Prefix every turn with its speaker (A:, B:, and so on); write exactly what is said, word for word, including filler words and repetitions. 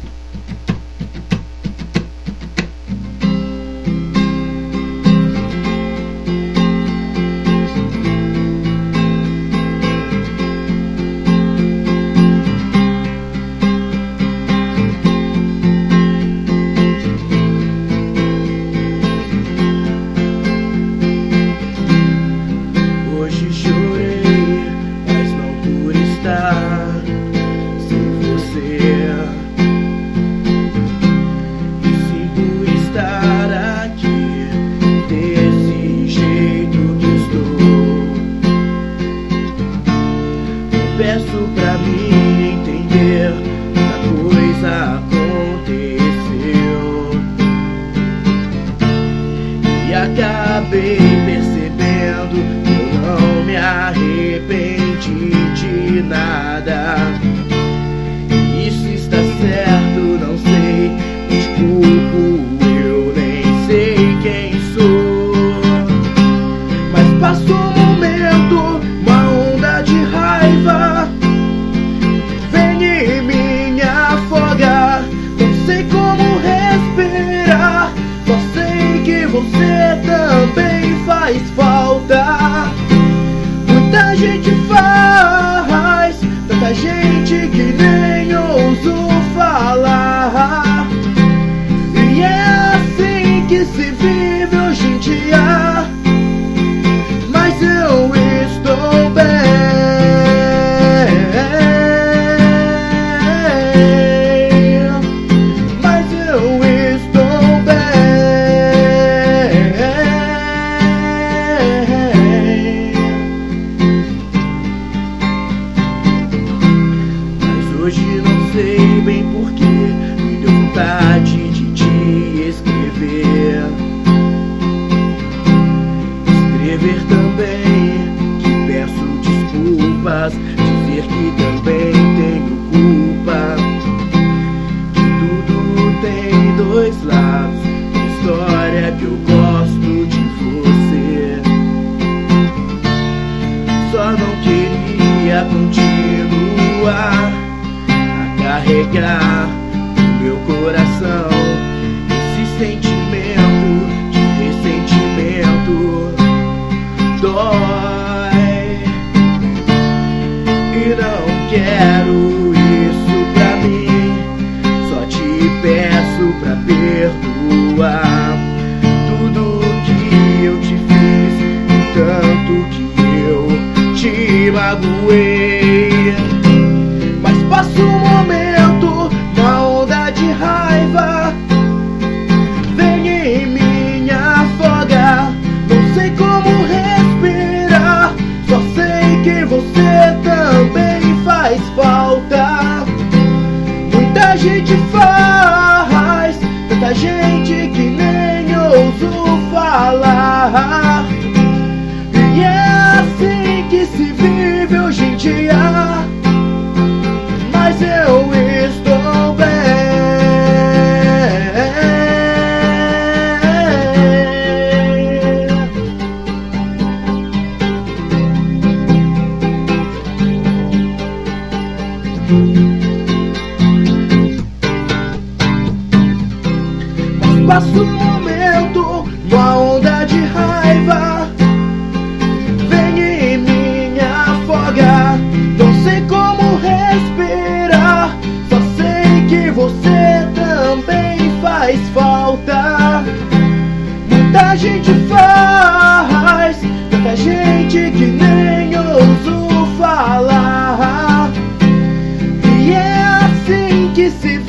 A: Peço pra mim entender, muita coisa aconteceu e acabei percebendo que eu não me arrependi de nada. Isso está certo, não sei, me desculpo, eu nem sei quem sou, mas passo um momento, uma onda de raiva vem em mim afogar. Não sei como respirar, só sei que você também faz falta. Muita gente faz, tanta gente que nem ouso falar, e é assim que se vive hoje em dia. Mas eu estou bem, mas eu estou bem. Mas hoje não sei bem porquê, me deu vontade de te escrever. Escrever também que peço desculpas, dizer que também tenho culpa, que tudo tem dois lados, uma história que eu gosto de você. Só não queria continuar a carregar no meu coração esse sentimento de ressentimento. Dói e não quero isso pra mim, só te peço pra perdoar tudo que eu te fiz, o tanto que eu te magoei. Mas passo um momento, uma onda de raiva vem em mim afogar. Não sei como respirar, só sei que você também faz falta. Muita gente faz, tanta gente que nem ouso falar, e é assim que se vive hoje em dia. Mas eu estou bem. Mas passo um momento, uma onda de raiva vem em mim afogar. Não sei como respirar, só sei que você também faz falta. Muita gente faz, tanta gente que nem ouso falar, e é assim que se